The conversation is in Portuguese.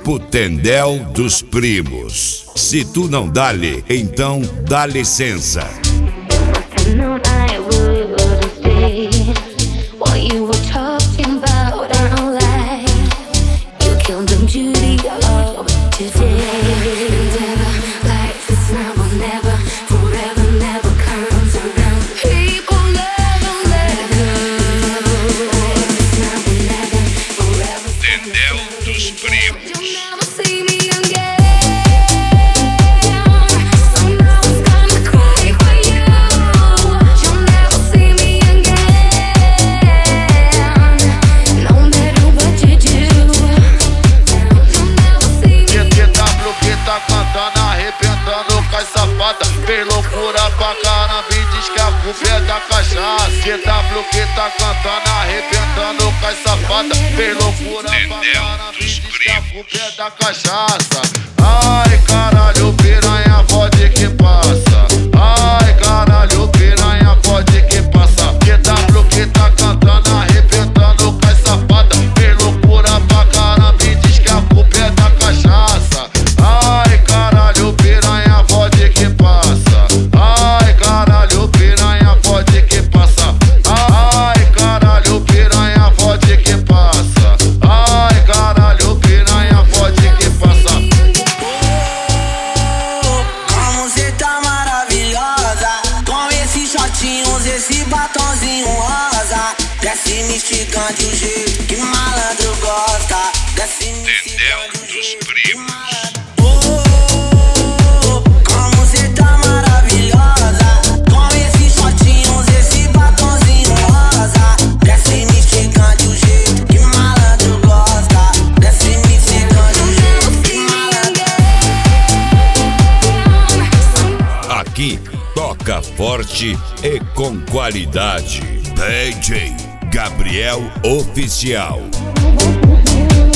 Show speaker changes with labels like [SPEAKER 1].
[SPEAKER 1] Grupo Tendel dos Primos. Se tu não dá-lhe, então dá licença. Tendel dos Primos.
[SPEAKER 2] Fez loucura pra caramba e diz que a culpa é da cachaça. GW que tá cantando, arrebentando com as safadas. Fez loucura pra caramba e diz que a culpa é da cachaça. Ai caralho, piranha, pode que passa. Ai caralho, piranha, pode que passa. GW que tá cantando, arrebentando com as safadas. Fez loucura pra caramba e diz que a culpa é da cachaça. Ai caralho, piranha, pode que passa. Ai caralho, piranha, pode que passa. Ai caralho, piranha, pode que passa. Ai caralho, piranha, pode que passa.
[SPEAKER 3] Como cê tá maravilhosa, com esses shotinhos, esse batonzinho rosa. Desce me esticando de um jeito que malandro gosta. Desce me esticando de um jeito que malandro.
[SPEAKER 1] Aqui toca forte e com qualidade. DJ Gabriel Oficial.